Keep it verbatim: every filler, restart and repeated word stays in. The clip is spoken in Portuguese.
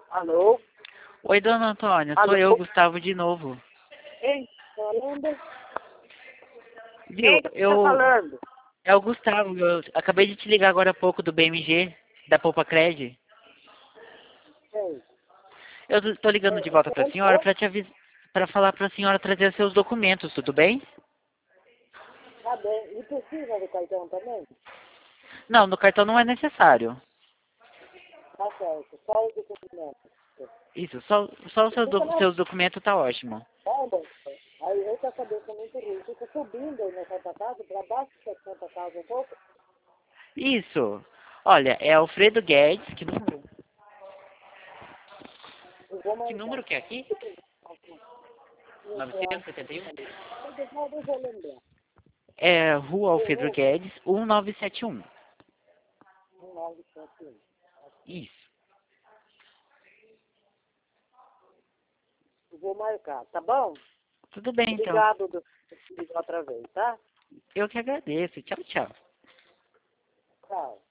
Alô? Oi, dona Antônia, Alô? sou eu, Gustavo, de novo. Quem tá falando? Viu, Quem que tá eu... falando? É o Gustavo, eu acabei de te ligar agora há pouco do B M G, da Poupa Cred. Quem? Eu tô ligando de É, volta pra quem senhora é? pra te avisar, pra falar pra senhora trazer seus documentos, tudo bem? Tá bem. E precisa do cartão também? Não, no cartão não é necessário. Tá certo. Só o documento. Isso, só, só os seus, Fica do- na seus documentos tá ótimo. roda. Aí eu com a cabeça muito ruim. Fica subindo aí na Santa Casa, pra baixo da Santa Casa um pouco. Isso. Olha, é Alfredo Guedes, que número? Eu vou Que marcar. número que é aqui? Eu novecentos acho e setenta e um? que eu vou eu vou lembrar. É Rua Eu Alfredo vou. Guedes, um nove sete um. Um, nove, sete, um. Isso. Eu vou marcar, tá bom? Tudo bem, então. Obrigado do ligar outra vez, tá? Eu que agradeço. Tchau, tchau. Tchau.